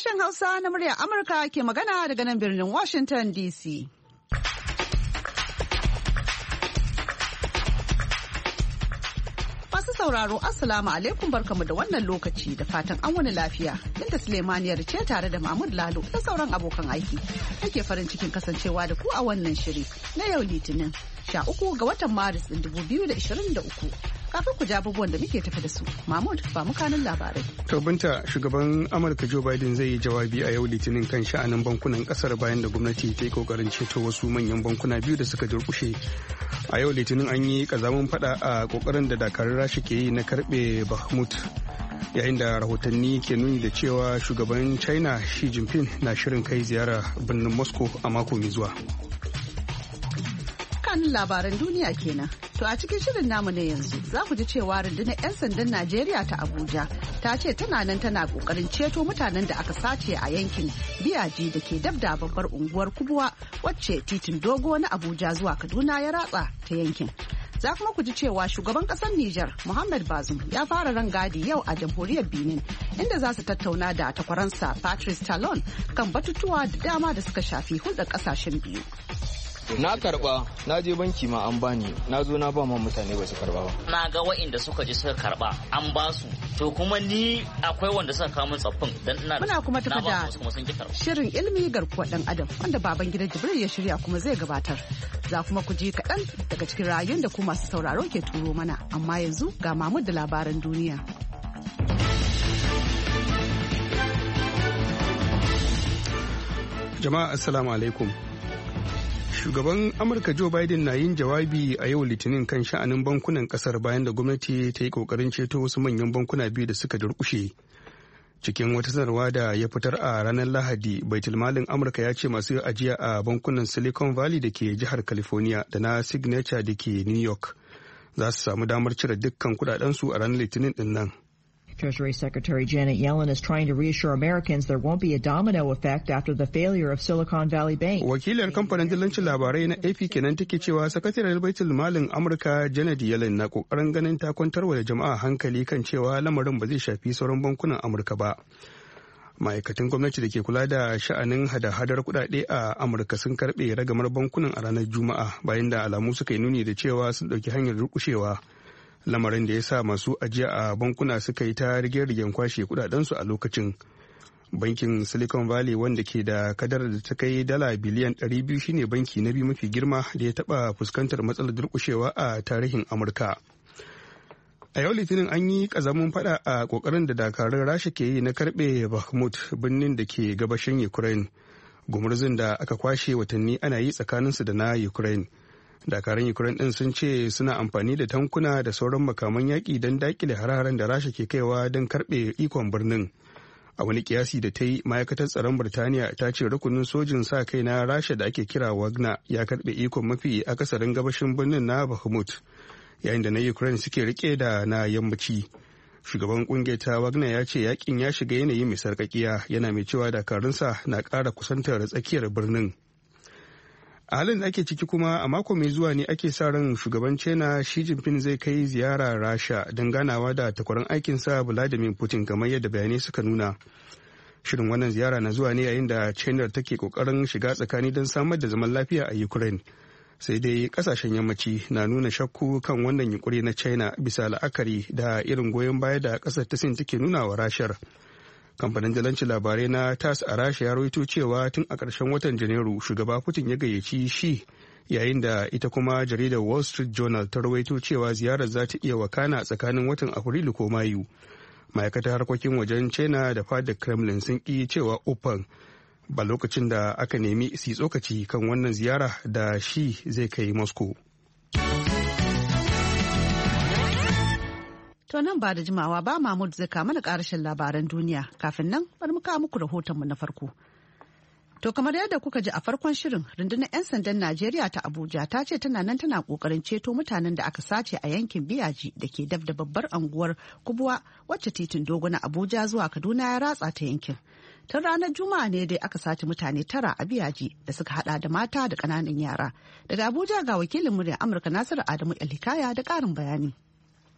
Sashen Hausa na muryar Amurka ke magana daga nan birnin Washington DC. Masu sauraro, Assalamu alaikum, barkamu da wannan lokaci da fatan an wani lafiya. Binta Suleimaniyar ce tare da Mahmud Lalo da sauran abokan aiki. Ake farin cikin kasancewa da ku a wannan shiri na yau Litinin 13 ga watan Maris 2023. Kafin ku ji abubuwan da muke tafi da su, Mahmud ba mu kanin labarai. To Binta, shugaban Amurka Joe Biden zai yi jawabi a yau Litinin kan sha'anin bankunan kasar bayan da gwamnati ta yi kokarin ceto wasu manyan bankuna biyu da suka durkushe. A yau Litinin an yi kazamin fada a kokarin da dakarun Rasha ke yi na karbe Bakhmut, yayin da rahotanni ke nuni da cewa shugaban China Xi Jinping na shirin kai ziyara birnin Moscow a mako mai zuwa. Kanin labaran duniya kenan. To a cikin shirin namu na yanzu za ku ji cewa rundunar 'yan sandan Najeriya ta Abuja ta ce tana nan tana kokarin ceto mutanen da aka sace a yankin Biyaji da ke dab da babbar unguwar Kubwa wacce titin dogo na Abuja zuwa Kaduna ya ratsa ta yankin. Za kuma ku ji cewa shugaban kasar Nijar Muhammad Bazoum ya fara rangadi yau a jamhuriyar Benin inda za su tattauna da takwaransa Patrice Talon kan batutuwa da dama da suka shafi hulɗar ƙasashen biyu. Na karba, na je banki ma an bani, na zo na ba ma mutane ba su karba ba. Na ga wa'inda suka je suka karba an ba su, to kuma ni akwai wanda suka kawo min tsaffin dan ina muna kuma tafi da shirin ilimi garkuwar dan adam wanda baban gidan Jibril ya shirya kuma zai gabatar. Za kuma ku ji kaɗan daga cikin rayuwar da ku masu sauraro ke turo mana, amma yanzu ga Mahmud da labaran duniya. Jama'a assalamu alaikum. Shugaban Amurka Joe Biden na yin jawabi a yau Litinin kan sha'anin bankunan kasar bayan da gwamnati ta yi kokarin ceto wasu manyan bankuna biyu da suka durkushe. Cikin wata sanarwa da ya fitar a ranar Lahadi, Baitulmalin Amurka ya ce masu ajiya a bankunan Silicon Valley da ke jihar California da na Signature da ke New York za su samu damar cire dukkan kudadensu a ranar Litinin din nan. Treasury Secretary Janet Yellen is trying to reassure Americans there won't be a domino effect after the failure of Silicon Valley Bank. Wakilar kamfanin dillancin labarai na AP kenan take cewa sakataren baitul malin Amurka Janet Yellen na kokarin ganin ta kwantarwa da jama'a hankali kan cewa lamarin ba zai shafi sauran bankunan Amurka ba. Ma'aikatan gwamnati da ke kula da sha'anin hada-hadar kudade a Amurka sun karbe ragamar bankunan a ranar Juma'a bayan da alamu suka yi nuni da cewa sun dauki hanyar durkushewa. Lamarin da ya sa masu ajiya a bankuna suka yi ta rige-rigen kwashe kudadensu a lokacin. Bankin Silicon Valley wanda ke da kadar da ta kai dala biliyan 200 shine banki na biyu mafi girma da ya taba fuskantar matsalar durkushewa a tarihin Amurka. A yau Litinin an yi kazamin fada a kokarin da dakarun Rasha ke yi na karbe Bakhmut, birnin da ke gabashin Ukraine. Gumurzun da aka kwashe watanni ana yi tsakaninsu da na Ukraine. Dakarun Ukraine din sun ce suna amfani da tankuna da sauran makaman yaƙi don daƙile hare-haren da Rasha ke kaiwa don karɓe ikon birnin. A wani kiyasi da ta yi, ma'aikatar tsaron Birtaniya ta ce rukunin sojin sa kai na Rasha da ake kira Wagner ya karɓe ikon mafi akasarin gabashin birnin na Bakhmut, yayin da na Ukraine suke rike da na yammaci. Shugaban kungiyar ta Wagner ya ce yakin ya shiga yanayi mai sarƙaƙiya, yana mai cewa dakarunsa na ƙara kusantar tsakiyar birnin. A halin da ake ciki kuma a mako mai zuwa ne ake sa ran shugaban China Xi Jinping zai kai ziyara Rasha don ganawa da takwaran aikinsa Vladimir Putin kamar yadda bayanai suka nuna. Shirin wannan ziyara na zuwa ne yayin da China take kokarin shiga tsakani don samar da zaman lafiya a Ukraine. Sai dai kasashen yammaci na nuna shakku kan wannan yunkuri na China bisa la'akari da irin goyon baya da kasar ta Sin take nuna wa Rashar. Kamfanin dalancin labarai na TASS a Rasha ya rawaito cewa tun a ƙarshen watan Janairu shugaba Putin ya gayyaci shi, yayin da ita kuma jaridar Wall Street Journal ta rawaito cewa ziyarar za ta iya wakana tsakanin watan Afrilu ko Mayu. Ma'aikatar harkokin wajen China da fadar Kremlin sun ƙi cewa uffan ba lokacin da aka nemi su tsokaci kan wannan ziyara da shi zai kai Moscow. To nan ba da jimawa ba Mahmud zai kama da ƙarashin labaran duniya, kafin nan bari mu kawo muku rahotonmu na farko. To kamar yadda kuka ji a farkon shirin, rundunar 'yan sandan Najeriya ta Abuja ta ce tana nan tana ƙoƙarin ceto mutanen da aka sace a yankin Biyaji da ke dab da babbar anguwar Kubwa wacce titin dogo na Abuja zuwa Kaduna ya ratsa ta yankin. Tun ranar Juma'a ne dai aka sace mutane 9 a Biyaji da suka hada da mata da ƙananan yara. Daga Abuja ga wakilin muryar Amurka Nasiru Adamu Elikaya da ƙarin bayani.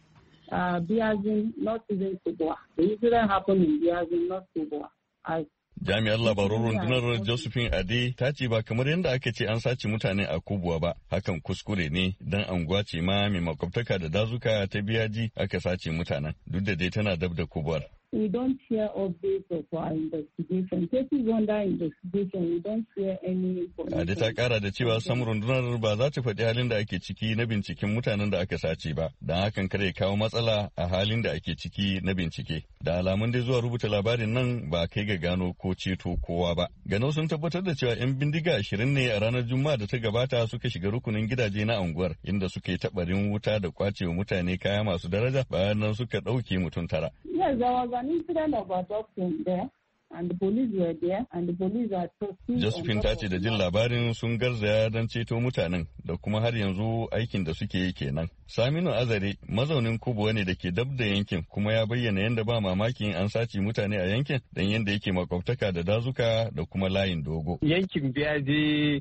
Biazin, not even Kubwa. The incident happened in Biazin, not Kubwa. As Jami'ar labarun rundunar Josephine Ade ta ce ba kamar yadda aka ce an sace mutane a Kubwa ba, hakan kuskure ne dan anguwa ce ma mai makwabtaka da dazuka ta Biyaji aka sace mutanen, duk da dai tana dab da Kubwar. We don't share updates of our investigation. Cases under investigation, we don't share any information. Ade ta kara da cewa sam rundunar ba za ta faɗi halin da ake ciki na binciken mutanen da aka sace ba, don hakan kare kawo matsala a halin da ake ciki na bincike. Da alamun dai zuwa rubuta labarin nan ba kai ga gano ko ceto kowa ba. Ganau sun tabbatar da cewa 'yan bindiga 20 ne a ranar Juma'a da ta gabata suka shiga rukunin gidaje na unguwar, inda suka yi taɓarin wuta da kwacewa mutane kaya masu daraja, bayan nan suka ɗauke mutum 9. Yes, there was an incident of abduction there. And the police were there, and the police are talking. Josephine ta ce da jin labarin sun garzaya don ceto mutanen da kuma har yanzu aikin da suke yi kenan. Saminu Azare mazaunin Kubwa ne da ke dab da yankin kuma ya bayyana yadda ba mamakin an sace mutane a yankin don yadda yake makwabtaka da dazuka da kuma layin dogo. Yankin Biyaji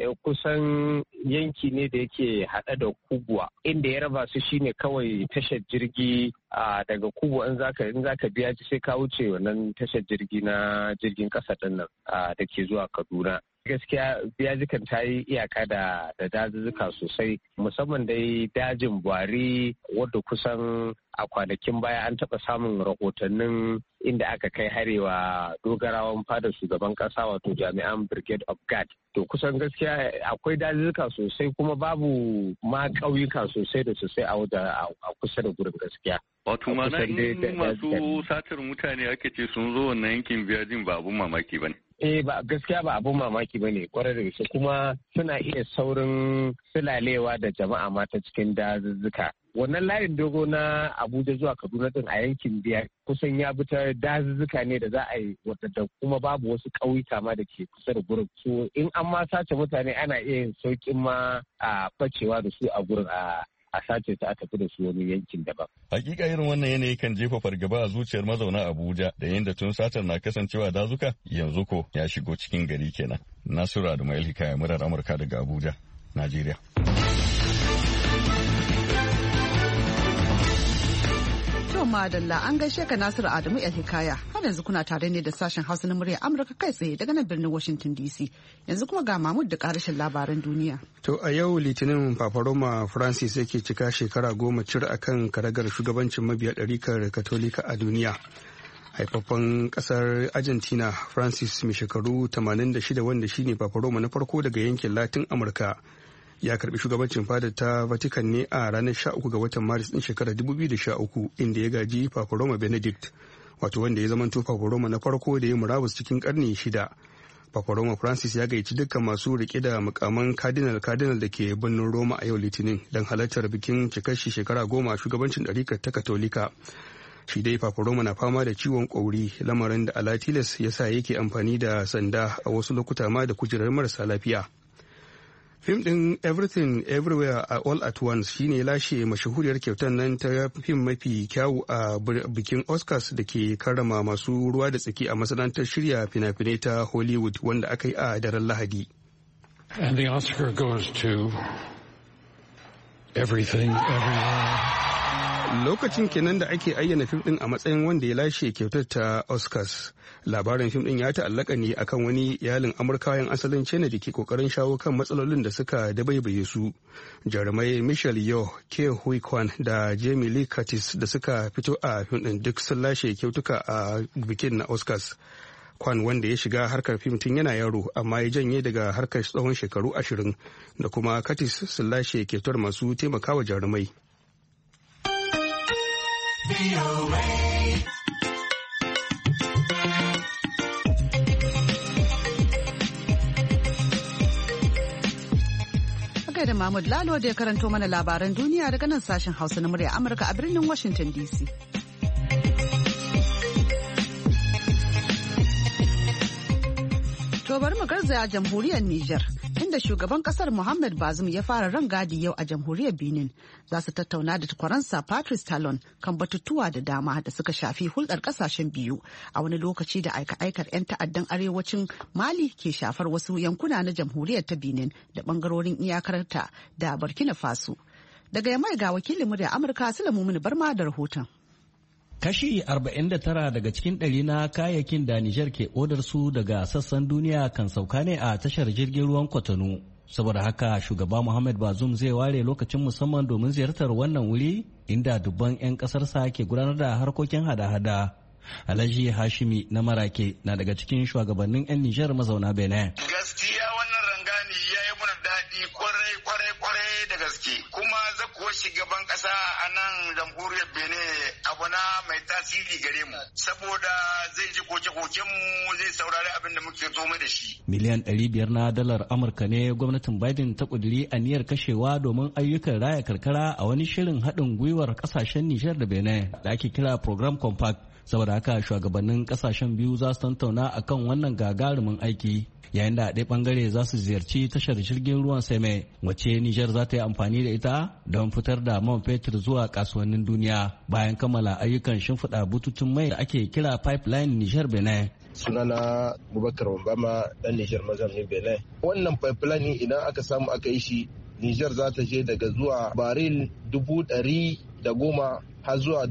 kusan yanki ne da yake haɗe da Kubwa, inda ya raba su shine kawai tashar jirgi daga Kubwa in zaka biya sai ka wuce wannan tashar jirgi na jirgin ƙasa ɗin nan da ke zuwa Kaduna. Gaskiya Biyajikan ta yi iyaka da dazuzzuka sosai, musamman dai dajin Buhari wadda kusan a kwanakin baya an taɓa samun rahotannin inda aka kai harewa dogarawan fada shugaban ƙasa wato jami'an Brigade of Guard. To kusan gaskiya akwai dazuzzuka sosai kuma babu ma ƙauyuka sosai da sosai a kusa da gurin gaskiya. Wato mana in masu satar mutane ake ce sun zo wannan yankin Biyajin ba abun mamaki ba ne. Ba gaskiya ba abun mamaki ba ne kwarai da gaske kuma suna iya saurin silalewa da jama'a mata cikin dazuzzuka. Wannan layin dogo na Abuja zuwa Kaduna din a yankin Biya kusan ya bi ta dazuzzuka ne da za a yi wadda kuma babu wasu ƙauyuka ma da ke kusa da gurin. So in an ma sace mutane ana iya yin sauƙin ma a facewa da su a gurin a sace ta a tafi da su wani yankin daban. Hakika irin wannan yanayi kan jefa fargaba a zuciyar mazauna Abuja da yadda tun satar na kasancewa dazuka yanzu ko ya shigo cikin gari kenan. Nasiru Adamu Hikaya, murar Amurka daga Abuja, Najeriya. Madalla an gaishe ka Nasiru Adamu Hikaya. Har yanzu kuna tare ne da sashen Hausa na murya Amurka kai tsaye daga nan birnin Washington DC. Yanzu kuma ga Mahmud da karashin labaran duniya. To a yau Litinin Papa Roma Francis yake cika shekara 10 cir akan karagar shugabancin mabiya ɗarikar Katolika a duniya. Haifaffen kasar Argentina Francis mai shekaru 86 wanda shine Papa Roma na farko daga yankin Latin Amurka. Ya karbi shugabancin fadar ta Vatican ne a ranar 13 ga watan Maris din shekarar 2013 inda ya gaji Papa Roma Benedict, wato wanda ya zamanto Papa Roma na farko da ya murabus cikin karni 6. Papa Roma Francis ya gayyaci dukkan masu rike da mukaman cardinal da ke birnin Roma a yau Litinin don halartar bikin cikar shekara 10 shugabancin ɗarikar ta Katolika. Shi dai Papa Roma na fama da ciwon ƙauri, lamarin da ala tilas ya sa yake amfani da sanda a wasu lokuta ma da kujerar marasa lafiya. Fim ɗin Everything Everywhere All at Once shine lashe mashahuriyar kyautar nan ta fim mafi kyawu a bikin Oscars da ke karrama masu ruwa da tsaki a masana'antar shirya fina-finai ta Hollywood wanda aka yi a daren Lahadi. And the Oscar goes to Everything Everywhere. Lokacin kenan da ake ayyana fim din a matsayin wanda ya lashe kyautar ta Oscars. Labarin fim din ya ta'allaka ne akan wani iyalin Amurkawan asalin China da ke kokarin shawo kan matsalolin da suka dabaibaye su. Jarumai Michelle Yeoh, Ke Huy Quan da Jamie Lee Curtis da suka fito a fim din duk sun lashe kyautuka a bikin na Oscars. Kwan wanda ya shiga harkar fim tun yana yaro amma ya janye daga harkar tsawon shekaru 20 da kuma Curtis sun lashe kyautar masu taimakawa jarumai. da Mahmud Lalo da ya karanto mana labaran duniya daga nan sashen Hausa na murya Amurka a birnin Washington DC. To bari mu garzaya jamhuriyar Nijar, inda shugaban kasar Muhammad Bazoum ya fara rangadi yau a jamhuriyar Benin. Za su tattauna da takwaransa Patrice Talon kan batutuwa da dama da suka shafi hulɗar kasashen biyu a wani lokaci da aika-aikar 'yan ta'addan arewacin Mali ke shafar wasu yankuna na jamhuriyar ta Benin da bangarorin iyakarta da Burkina Faso. Daga Yamai ga wakilin murya Amurka Sulaimu Barma da rahoton. Kashi 49 daga cikin 100 na kayayyakin da Nijar ke odar su daga sassan duniya kan sauka ne a tashar jirgin ruwan Kwatano. Saboda haka shugaba Muhammad Bazoum zai ware lokacin musamman domin ziyartar wannan wuri inda dubban 'yan ƙasarsa ke gudanar da harkokin hada-hada. Alhaji Hashimi na Marake na daga cikin shugabannin 'yan Nijar mazauna Benin. Gaskiya wannan rangani ya yi mana daɗi kwarai da gaske. Kuma zakuwa shugaban ƙasa a nan jamhuriyar Benin abu na mai tasiri gare mu. Saboda zai ji koke-koken mu zai saurari abin da muke zo mai da shi. Miliyan 500 na dalar Amurka ne gwamnatin Biden ta ƙudiri aniyar kashewa domin ayyukan raya karkara a wani shirin haɗin gwiwar ƙasashen Nijar da Benin da ake kira Program Compact. Saboda haka shugabannin kasashen biyu za su tantauna akan wannan gagarumin aiki yayin da a ɗaya bangare za su ziyarci tashar jirgin ruwan Seme wacce Nijar za ta yi amfani da ita don fitar da man fetur zuwa kasuwannin duniya bayan kammala ayyukan shimfiɗa bututun mai da ake kira pipeline Nijar Benin. Sunana Bubakar Wambama dan Nijar mazaunin Benin. Wannan pipeline idan aka samu aka yi shi Nijar za ta je daga zuwa baril 110 har zuwa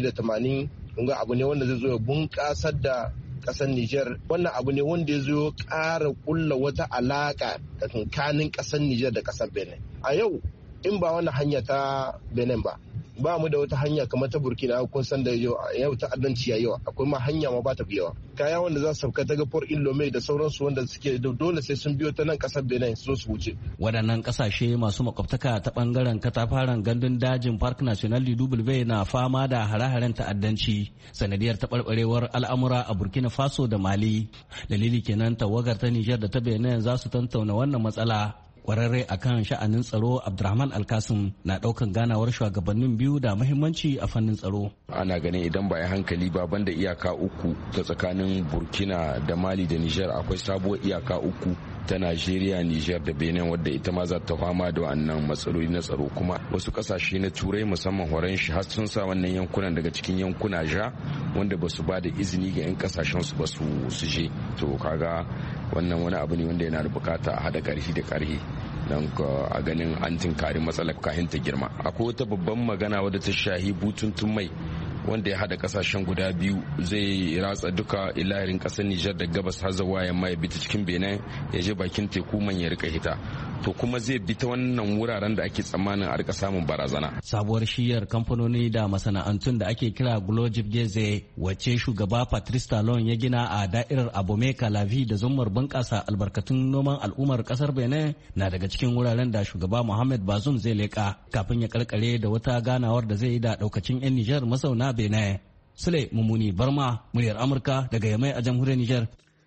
180. Kunga abu ne wanda zai zo ya bunƙasar da ƙasar Nijar. Wannan abu ne wanda ya zo ƙara ƙulla wata alaƙa tsakanin ƙasar Nijar da ƙasar Benin. A yau in ba wannan hanya ta Benin ba mu da wata hanya kamar ta Burkina. Kun san da yau ta'addanci ya yawa, akwai ma hanya ma ba ta biyawa. Kaya wanda za su sauka daga Port Lome da sauransu wanda suke dole sai sun biyo ta nan ƙasar Benin su wuce. Waɗannan ƙasashe masu makwabtaka ta ɓangaren katafaren gandun dajin Park National Dubulbe na fama da hare-haren ta'addanci sanadiyar taɓarɓarewar al'amura a Burkina Faso da Mali. Dalili kenan tawagar ta Nijar da ta Benin za su tantauna wannan matsala. Kwararre akan sha'anin tsaro Abdurrahman Alkasim na daukan ganawar shugabannin biyu da muhimmanci a fannin tsaro. Ana ganin idan ba a hankali ba banda iyaka uku ta tsakanin Burkina da Mali da Niger akwai sabuwar iyaka uku ta Najeriya, Niger da Benin wadda ita ma za ta fama da wannan matsaloli na tsaro. Kuma wasu kasashe na Turai musamman horon shi har sun sa wannan yankunan daga cikin yankuna ja wanda ba su ba da izini ga 'yan kasashen su ba su je. To kaga wannan wani abu ne wanda yana da bukata a hada karfi da karfi don a ganin an tinkari matsalar kahin ta girma. Akwai wata babban magana wadda ta shahi bututun mai wanda ya hada kasashen guda biyu zai ratsa duka ilahirin kasar Nijar da gabas har zuwa yamma ya bi ta cikin Benin ya je bakin teku man ya rika hita. To kuma zai bi ta wannan wuraren da ake tsammanin a rika samun barazana. Sabuwar shiyar kamfanoni da masana'antun da ake kira Glojib Geze wacce shugaba Patrice Talon ya gina a da'irar Abome Kalavi da zummar bunƙasa albarkatun noman al'ummar kasar Benin na daga cikin wuraren da shugaba Mohamed Bazoum zai leƙa kafin ya karkare da wata ganawar da zai yi da daukacin 'yan Nijar mazauna Benin. Sule Mumuni Barma, muryar Amurka daga Yamai a jamhuriyar Nijar.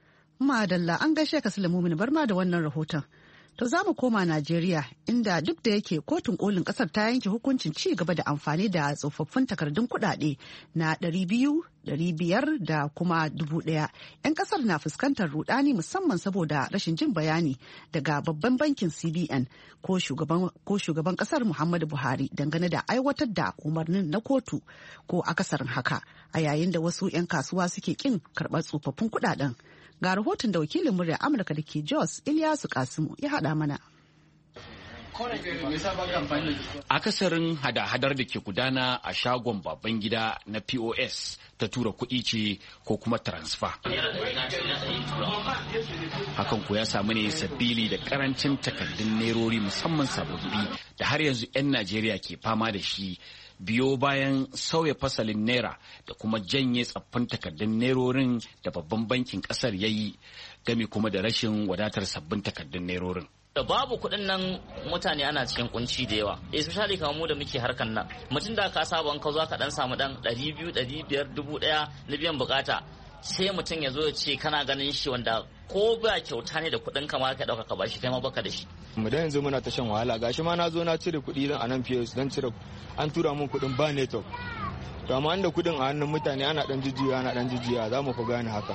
Madalla an gaishe ka Sule Mumuni Barma da wannan rahoton. To za mu koma Najeriya inda duk da yake kotun kolin kasar ta yanke hukuncin ci gaba da amfani da tsofaffin takardun kuɗaɗe na 200, 500 da kuma 1000. 'Yan kasar na fuskantar rudani musamman saboda rashin jin bayani daga babban bankin CBN ko shugaban kasar Muhammadu Buhari dangane da aiwatar da umarnin na kotu ko akasarin haka a yayin da wasu 'yan kasuwa suke kin karɓar tsofaffin kuɗaɗen. Ga rahoton da wakilin murya Amurka da ke Jos Ilyasu Kasimu ya haɗa mana. Akasarin hada-hadar da ke gudana a shagon baban gida na POS ta tura kuɗi ce ko kuma transfer. Hakan ko ya samu ne sabili da karancin takardun nerori musamman sababbi da har yanzu 'yan Najeriya ke fama da shi. Biyo bayan sauya fasalin naira da kuma janye tsaffin takardun nerorin da babban bankin kasar ya yi game kuma da rashin wadatar sabbin takardun nerorin. Da babu kuɗin nan mutane ana cikin kunci da yawa, especially kamar mu da muke harkan nan. Mutum da ka saba ka zo ka dan samu dan 200, 500, 1000 na biyan bukata, sai mutum ya zo ya ce kana ganin shi wanda ko ba kyauta ne da kuɗin kama ka ɗauka ka bashi kai ma baka da shi. Mu da yanzu muna ta shan wahala, gashi ma na zo na cire kuɗi dan anan POS dan cire an tura mun kuɗin ba network. To amma inda kuɗin a hannun mutane ana dan jujjuya za mu ku gane haka.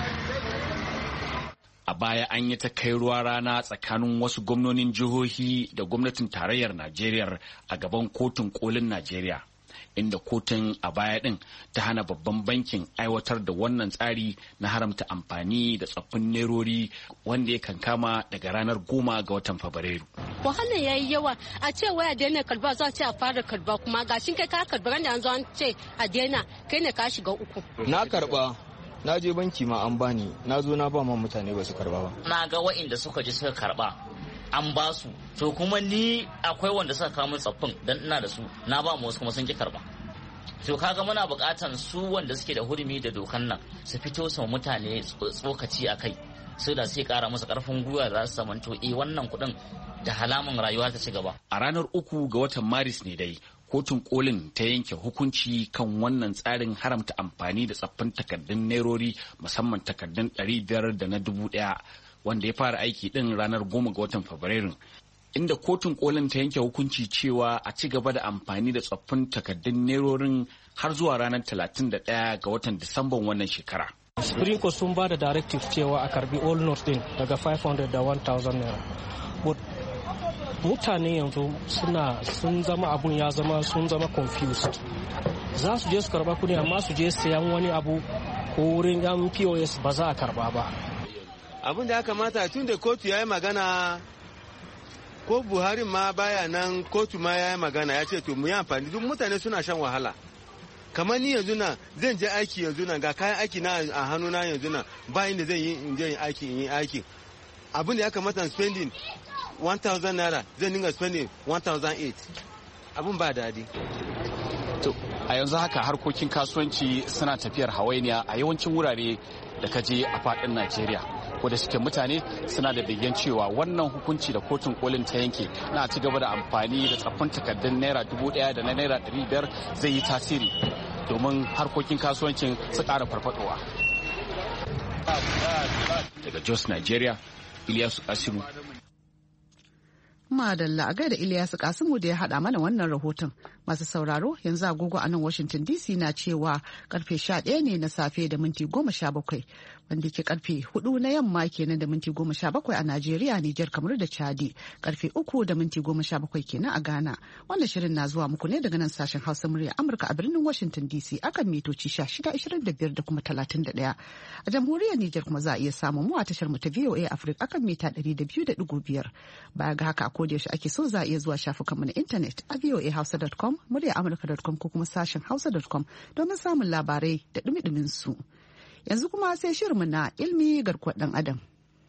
A baya an yi ta kai ruwa rana tsakanin wasu gwamnonin jihohi da gwamnatin tarayyar Najeriya a gaban kotun kolin Najeriya. Inda kotun a baya din ta hana babban bankin aiwatar da wannan tsari na haramta amfani da tsoffin nerori wanda ya kankama daga ranar 10 ga watan Fabrairu. wahalan yayi yawa a ce waya daina karba za a ce a fara karba kuma gashin kai ka karba ran da an zo an ce a daina kai ne ka shiga uku. Na karba na je banki ma an bani na zo na ba ma mutane ba su karba ba. Na ga wa'inda suka je suka karba an ba su to kuma ni akwai wanda suka kawo min tsaffin dan ina da su na ba mu wasu kuma sun ki karba. To kaga muna buƙatan su wanda suke da hurumi da dokan nan su fito su mutane tsokaci a kai su da sai kara musu karfin gwiwa za su samanto wannan kuɗin da halaman rayuwa ta ci gaba. A ranar 3 ga watan Maris ne dai kotun kolin ta yanke hukunci kan wannan tsarin haramta amfani da tsaffin takardun nerori musamman takardun 500 da na 1000 wanda ya fara aiki din ranar 10 ga watan Fabrairu. Inda kotun kolin ta yanke hukunci cewa a ci gaba da amfani da tsoffin takardun nerorin har zuwa ranar 31 ga watan Disamban wannan shekara. Supreme Court sun ba da directive cewa a karbi all notes din daga 500 da 1000 naira. Mutane yanzu sun zama abun ya zama sun zama confused. Za su je su karba kudi amma su je sayan wani abu ko wurin yan POS ba za a karba ba. Abin da ya kamata tun da kotu ya yi magana ko Buhari ma baya nan kotu ma ya yi magana ya ce to mu yi amfani duk mutane suna shan wahala. Kamar ni yanzu na zan je aiki yanzu na ga kayan aiki na a hannuna yanzu na ba inda zan yi in je in yi aiki. Abin da ya kamata spending 1,000 naira zan dinga spending 1,008 abin ba daɗi. To a yanzu haka harkokin kasuwanci suna tafiyar hawainiya a yawancin wurare da kaje a faɗin Najeriya. Ko da suke mutane suna da begen cewa wannan hukunci da kotun kolin ta yanke na ci gaba da amfani da tsaffin takardun naira 1000 da na naira 500 zai yi tasiri domin harkokin kasuwancin su ƙara farfadowa. Daga Jos, Nigeria, Ilyasu Kasimu. Madalla a gaida Ilyasu Kasimu da ya haɗa mana wannan rahoton. Masu sauraro yanzu agogo a nan Washington DC na cewa karfe 11 ne na safe da minti 17 wanda ke karfe 4 na yamma kenan da minti 17 a Najeriya, Nijar, kamar da Chadi, karfe 3 da minti 17 kenan a Ghana. Wannan shirin na zuwa muku ne daga nan sashen Hausa murya Amurka a birnin Washington DC akan mitoci 1625 da kuma 31. A jamhuriyar Nijar kuma za a iya samun mu a tashar mu ta VOA Africa akan mita 200.5. Baya ga haka a koda yaushe ake so za a iya zuwa shafukanmu na intanet a voahausa.com, murya amurka.com ko kuma sashen hausa.com domin samun labarai da dumi-dumin su. Yanzu kuma sai shirinmu na ilmi garkuwar ɗan adam.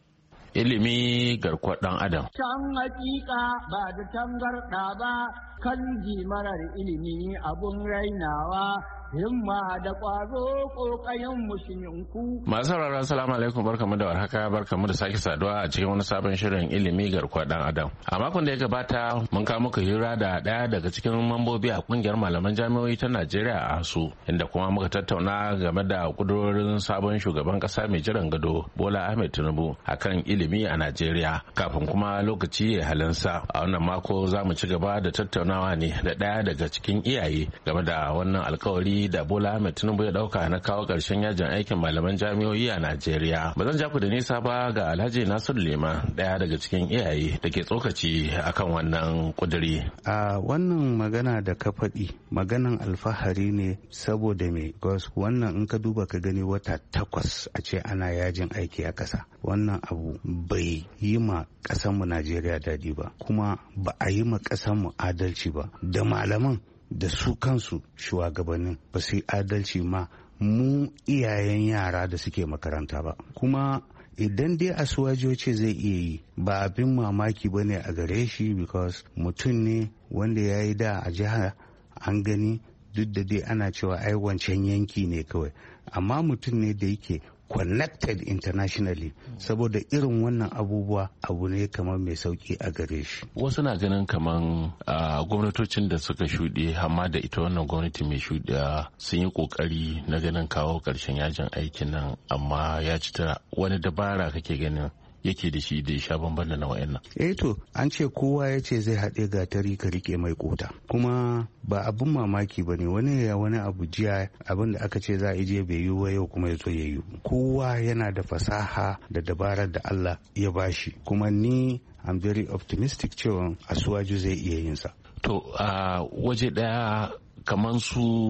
Ilimi garkuwar ɗan adam. Can hakika ba da tangarɗa ba, kan marar ilimi abun rainawa, himma da ƙwazo ƙoƙayen musulunku. Masu sauraron salamu alaikum, barkamu da warhaka, barkamu da sake saduwa a cikin wani sabon shirin ilimi garkuwar ɗan adam. A makon da ya gabata mun kawo muku hira da ɗaya daga cikin mambobi a ƙungiyar malaman jami'o'i ta Najeriya a ASU, inda kuma muka tattauna game da ƙudurorin sabon shugaban ƙasa mai jiran gado Bola Ahmed Tinubu akan ilimi a Najeriya. Kafin kuma lokaci ya halinsa, a wannan mako za mu ci gaba da tattaunawa ne da ɗaya daga cikin iyaye game da wannan alkawari da Bola Ahmed Tinubu ya dauka na kawo ƙarshen yajin aikin malaman jami'o'i a Najeriya. Ba zan ja ku da nisa ba ga Alhaji Nasiru Liman, ɗaya daga cikin iyaye da ke tsokaci akan wannan kuduri. A wannan magana da ka faɗi maganan alfahari ne saboda me? Wannan in ka duba ka gani wata 8 a ce ana yajin aiki a ƙasa. Wannan abu bai yi ma ƙasarmu Najeriya daɗi ba, kuma ba a yi ma ƙasarmu adalci ba, da malaman da su kansu shugabannin ba su yi adalci ma mu iyayen yara da suke makaranta ba. Kuma idan dai Asuwaju ce zai iya yi, ba abin mamaki ba ne a gare shi, because mutum ne wanda ya yi da a jiha an gani, duk da dai ana cewa ai wancan yanki ne kawai, amma mutum ne da yake connected internationally, saboda irin wannan abubuwa abu ne kamar mai sauki a gare shi. Wasu na ganin kamar gwamnatocin da suka shuɗe, amma da ita wannan gwamnati mai shuɗe sun yi ƙoƙari na ganin kawo ƙarshen yajin aikin nan, amma ya ci ta wani dabara kake ganin yake da shi da ya sha bamban da na wa'annan. To an ce kowa ya ce zai haɗe gatari ka rike mai kota, kuma ba abin mamaki ba ne. Wani ya wani abu jiya abin da aka ce za a ije bai yi wa yau kuma ya zo ya yi. Kowa yana da fasaha da dabarar da Allah ya bashi, kuma ni I'm very optimistic cewa Asuwaju zai iya yin sa. To a waje ɗaya kamar su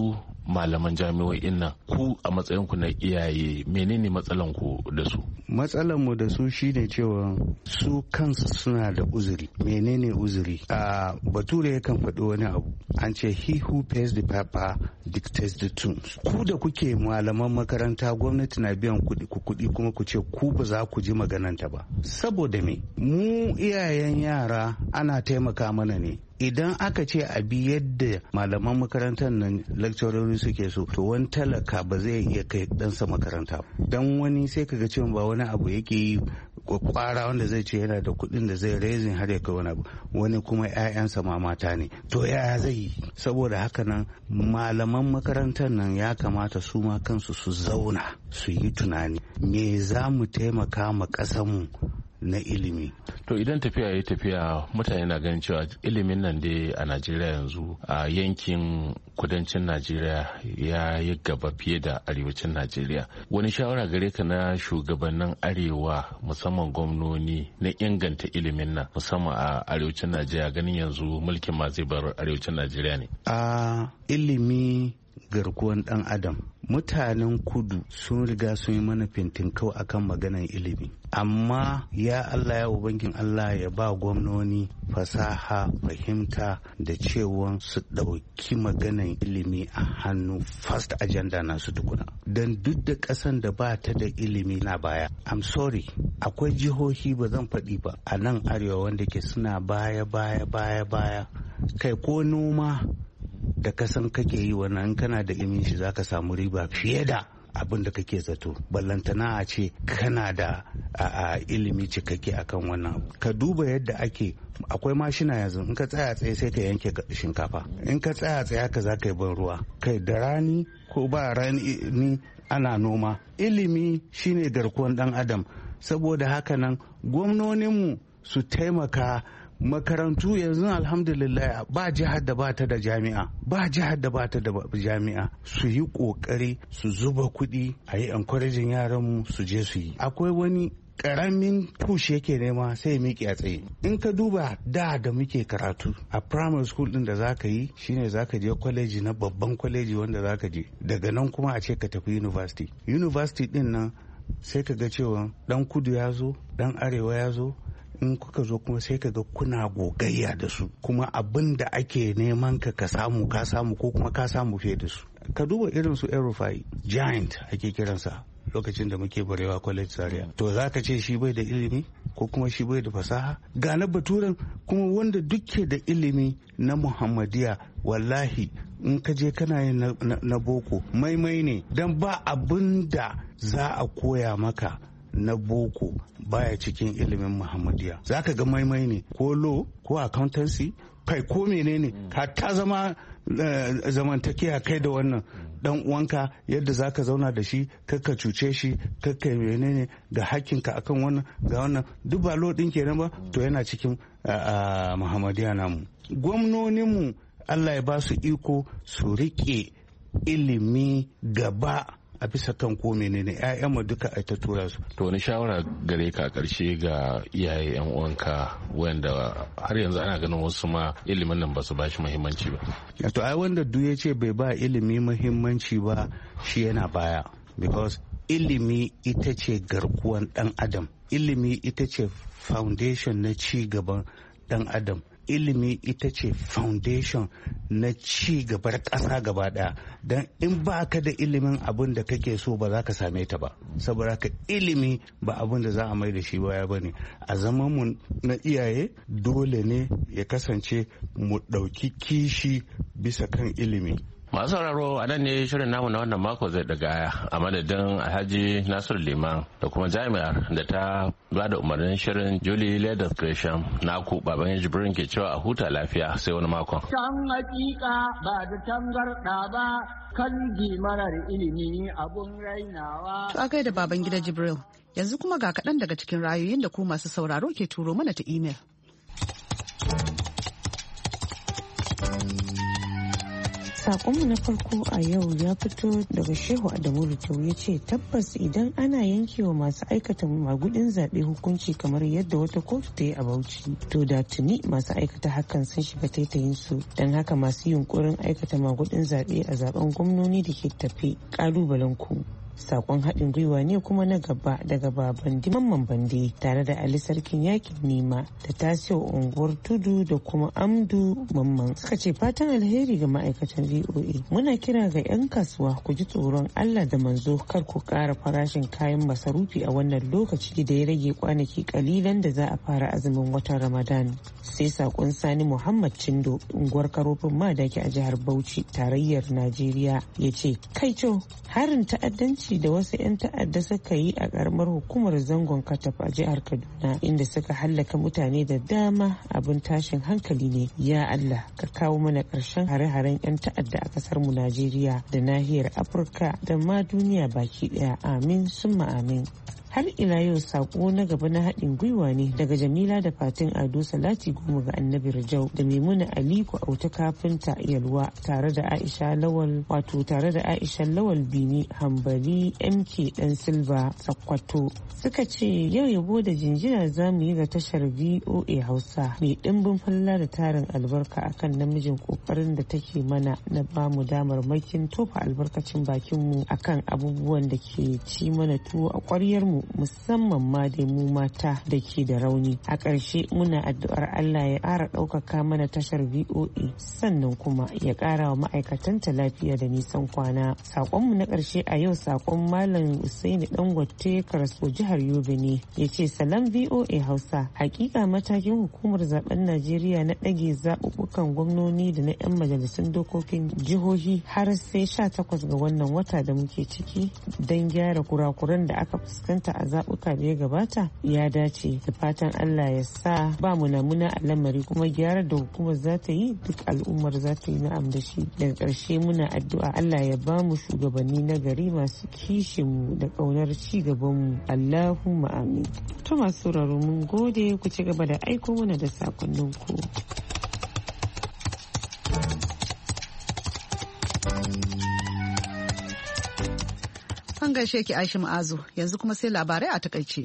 malaman jami'o'in nan ku a matsayin ku na iyaye menene matsalan ku da su? Matsalan mu da su shine cewa su kansu suna da uzuri. Menene uzuri? A Bature yakan faɗi wani abu, an ce he who pays the piper dictates the tunes. Ku da kuke malaman makaranta, gwamnati na biyan kuɗi kuma ku ce ku ba za ku ji magananta ba. Saboda me? Mu iyayen yara ana taimaka mana ne. Idan aka ce a bi yadda malaman makarantar nan lecturori suke so, to wani talaka ba zai iya kai ɗansa makaranta. Dan wani sai kaga cewa ba wani abu yake yi kwara wanda zai ce yana da kuɗin da zai raising har ya kai wani abu, wani kuma 'ya'yansa ma mata ne. To yaya zai yi? Saboda haka nan malaman makarantar nan ya kamata su ma kansu su zauna su yi tunani me za mu taimaka ma ƙasarmu na ilimi. To idan tafiya ya tafiya, mutane na ganin cewa ilimin nan dai a Najeriya yanzu a yankin kudancin Najeriya ya yi gaba fiye da arewacin Najeriya. Wani shawara gare ka na shugabannin arewa musamman gwamnoni na inganta ilimin nan musamman a arewacin Najeriya, ganin yanzu mulkin ma zai bar arewacin Najeriya ne? A ilimi garkuwan dan adam. Mutanen kudu sun riga sun yi mana fintinkau akan maganar ilimi, amma ya Allah ya ubangin Allah ya ba gwamnoni fasaha, fahimta da cewa su ɗauki maganar ilimi a hannu, first agenda nasu tukuna. Don duk da ƙasan da ba ta da ilimi na baya. I'm sorry, akwai jihohi ba zan faɗi ba a nan arewa wanda ke suna baya. Kai ko noma da kasan kake yi wannan, kana da ilimin shi zaka samu riba fiye da abin da kake zato, ballantana a ce kana da ilimi cikakke akan wannan. Ka duba yadda akwai mashina yanzu, in ka tsaya tsaye sai ka yanke shinkafa, in ka tsaya tsaye haka za ka yi ban ruwa, kai da rani ko ba rani ana noma. Ilimi shine garkuwan dan adam. Saboda haka nan gwamnoninmu su taimaka. Makarantu yanzu alhamdulillah ba jihar da bata da jami'a, su yi kokari su zuba kuɗi a yi encouraging yaranmu su je su yi. Akwai wani karamin push yake nema sai miƙe a tsaye. In ka duba da muke karatu a primary school din da zaka yi shine zaka je kwaleji na babban kwaleji wanda zaka je, daga nan kuma a ce ka tafi university din nan sai ka ga cewa dan kudu ya zo, dan arewa ya zo. In kuka zo kuma sai ka ga kuna gogayya da su, kuma abin da ake neman ka samu ko kuma ka samu fiye da su. Ka duba irin su Erufai, giant ake kiransa lokacin da muke Barewa College Zaria. To za ka ce shi bai da ilimi ko kuma shi bai da fasaha? Ga na Baturen kuma wanda duke da ilimi na Muhammadiya, wallahi in ka je kana yin na boko maimai ne, dan ba abin da za a koya maka na boko baya cikin ilimin Muhammadiya. Za ka ga maimai ne, ko law ko accountancy, kai ko menene, ka ta zama zamantakiya kai da wannan dan uwanka, yadda za ka zauna da shi, kakka cuce shi, kakka menene, ga hakkinka akan wannan ga wannan, duk ba law din kenan ba. To yana cikin Muhammadiya namu. Gwamnoninmu Allah ya ba su iko su rike ilimi gaba a bisa kan ko menene, ƴaƴanmu duka ai ta tura su. To wani shawara gare ka karshe ga iyaye yan uwanka wanda har yanzu ana ganin wasu ma ilimin nan ba su ba shi muhimmanci ba? To ai wanda duk ya ce bai ba ilimi muhimmanci ba shi yana baya, because ilimi ita ce garkuwan dan adam, ilimi ita ce foundation na ci gaban dan adam, ilimi ita ce foundation na ci gabar ƙasa gaba ɗaya. Don in ba ka da ilimin abin da kake so ba za ka same ta ba. Saboda ka ilimi ba abin da za a mai da shi baya ba ne. A zaman mu na iyaye dole ne ya kasance mu ɗauki kishi bisa kan ilimi. Masu sauraro, a nan ne shirin namu na wannan mako zai daga aya a madadin Alhaji Nasir Liman da kuma jami'ar da ta ba da umarnin shirin Julie Leathers Gresham, naku baban Jibrin ke cewa a huta lafiya sai wani makon. Can hakika ba da tangarda ba, kan marar ilimi abun rainawa. To a gaida baban gida Jibril, yanzu kuma ga kaɗan daga cikin rayoyin da ku masu sauraro ke turo mana ta imel. Sakonmu na farko a yau ya fito daga Shehu Adamu Ritau ya ce tabbas idan ana yankewa masu aikata magudin zaɓe hukunci kamar yadda wata kotu ta yi a Bauchi to da tuni masu aikata hakan sun shiga taitayin su don haka masu yunkurin aikata magudin zaɓe a zaben gwamnoni da ke tafi ƙalubalen ku. Sakon haɗin gwiwa ne kuma na gaba daga Babandi Mamman Bande tare da Ali Sarkin Yakin Nima da Tasiyo Unguwar Tudu da kuma Amdu Mamman suka ce fatan alheri ga ma'aikatan VOA. Muna kira ga 'yan kasuwa ku ji tsoron Allah da manzo kar ku ƙara farashin kayan masarufi a wannan lokaci da ya rage kwanaki kalilan da za a fara azumin watan Ramadan. Sai sakon Sani Muhammad Cindo unguwar Karofin Madaki a jihar Bauchi tarayyar Najeriya ya ce kai harin ta'addanci da wasu 'yan ta'adda suka yi a karamar hukumar zangon Kataf a jihar Kaduna inda suka hallaka mutane da dama abin tashin hankali ne. Ya Allah ka kawo mana ƙarshen hare-haren 'yan ta'adda a ƙasar mu Najeriya da nahiyar Afirka da ma duniya baki ɗaya. Amin summa amin. Har ila yau sako na gaba na haɗin gwiwa ne daga Jamila da Fatin Ado Salati Goma ga Annabi Rajau da Maimuna Aliko Auta Kafinta Yalwa tare da Aisha Lawal Bini Hambali MK Dan Silva Sakkwato suka ce yau yabo da jinjina za mu yi ga tashar VOA Hausa mai ɗimbin falla da tarin albarka akan namijin kokarin da take mana na bamu damar makin tofa albarkacin bakinmu akan abubuwan da ke ci mana tuwo a ƙwaryar mu musamman ma da mu mata da ke da rauni. A ƙarshe muna addu'ar Allah ya ƙara ɗaukaka mana tashar VOA sannan kuma ya ƙara wa ma'aikatanta lafiya da nisan kwana. Saƙonmu na ƙarshe a yau saƙon Malam Usaini Dangote Karaso jihar Yobe ne ya ce salam VOA Hausa hakika matakin hukumar zaben Najeriya na ɗage zaɓuɓɓukan gwamnoni da na 'yan majalisun dokokin jihohi har sai 18 ga wannan wata da muke ciki don gyara kurakuran da aka fuskanta a zaɓuka da ya gabata ya dace da fatan Allah ya sa ba munamuna a lamari kuma gyara da hukumar za ta yi duk al'ummar za ta yi na'am da shi. Daga ƙarshe muna addu'a Allah ya ba mu shugabanni na gari masu kishinmu da ƙaunar ci gabanmu. Allahumma amin. To masu sauraro mun gode ku ci gaba da aiko mana da sakonninku. An gaishe ki Aisha Ma'azu yanzu kuma sai labarai a takaice.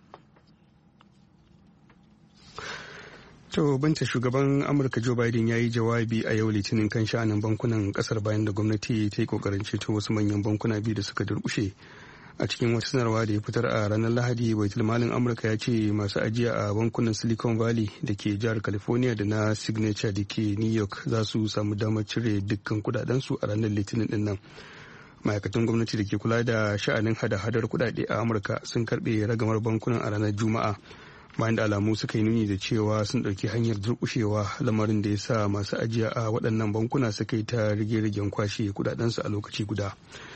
To binta shugaban Amurka Joe Biden ya yi jawabi a yau Litinin kan sha'anin bankunan kasar bayan da gwamnati ta yi kokarin ceto wasu manyan bankuna biyu da suka durkushe. A cikin wata sanarwa da ya fitar a ranar Lahadi, baitul malin Amurka ya ce masu ajiya a bankunan Silicon Valley da ke jihar California da na Signature da ke New York za su samu damar cire dukkan kudadensu a ranar Litinin din nan. Ma'aikatan gwamnati da ke kula da sha'anin hada-hadar kudade a Amurka sun karbe ragamar bankunan a ranar Juma'a bayan da alamu suka yi nuni da cewa sun ɗauki hanyar durƙushewa, lamarin da ya sa masu ajiya a waɗannan bankuna suka yi ta rige-rigen kwashe kudadensu a lokaci guda.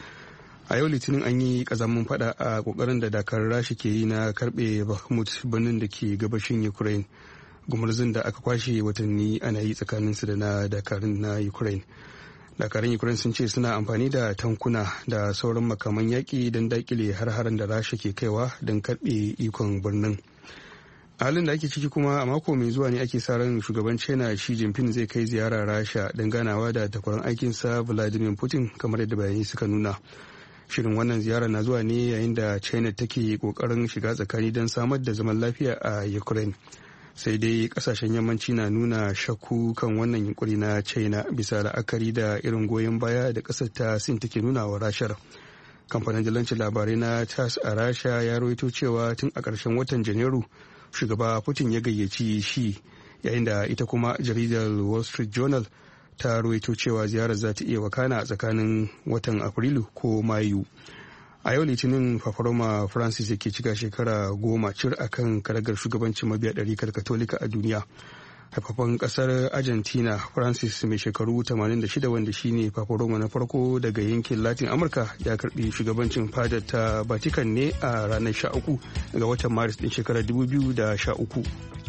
A yau Litinin an yi ƙazamin fada a ƙoƙarin da dakarun Rasha ke yi na karɓe Bakhmut, birnin da ke gabashin Ukraine, gumurzun da aka kwashe watanni ana yi tsakaninsu da na dakarun na Ukraine. Dakarun Ukraine sun ce suna amfani da tankuna da sauran makaman yaƙi don daƙile har-haren da Rasha ke kaiwa don karɓe ikon birnin. A halin da ake ciki kuma a mako mai zuwa ne ake sa ran shugaban China Xi Jinping zai kai ziyara Rasha don ganawa da takwaran aikinsa Vladimir Putin kamar yadda bayanai suka nuna. Shirin wannan ziyara na zuwa ne yayin da China take kokarin shiga tsakani don samar da zaman lafiya a Ukraine. Sai dai kasashen yammanci na nuna shakku kan wannan yunkuri na China bisa la'akari da irin goyon baya da kasar ta Sin take nuna wa Rashar. Kamfanin dalancin labarai na TASS a Rasha ya rawaito cewa tun a ƙarshen watan Janairu shugaba Putin ya gayyaci shi, yayin da ita kuma jaridar Wall Street Journal ta rawaito cewa ziyarar za ta iya wakana a tsakanin watan Afrilu ko Mayu. A yau Litinin Fafaroma Francis yake cika shekara 10 cir akan karagar shugabancin mabiya ɗarikar Katolika a duniya. Haifafan kasar Argentina Francis mai shekaru 86 wanda shine Fafaroma na farko daga yankin Latin Amurka ya karbi shugabancin fadar ta Vatican ne a ranar 13 ga watan Maris din shekarar 2013.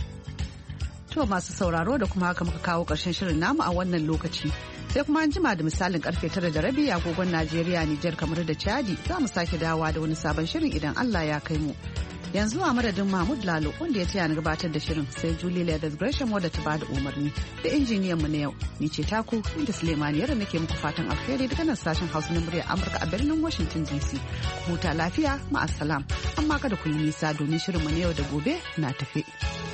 To masu sauraro da kuma haka muka kawo ƙarshen shirin namu a wannan lokaci. Sai kuma an jima da misalin karfe 9:30 agogon Najeriya, Nijar, kamar da Chadi za mu sake dawowa da wani sabon shirin idan Allah ya kai mu. Yanzu a madadin Mahmud Lalo wanda ya taya ni gabatar da shirin sai Julie Leathers Gresham wadda ta bada umarni da injiniyan mu na yau. Ni ce taku Binta Suleiman yara nake muku fatan alheri daga nan sashen Hausa na muryar Amurka a birnin Washington DC. Huta lafiya, ma'assalam. Amma kada ku yi nisa domin shirin mu na yau da gobe na tafe.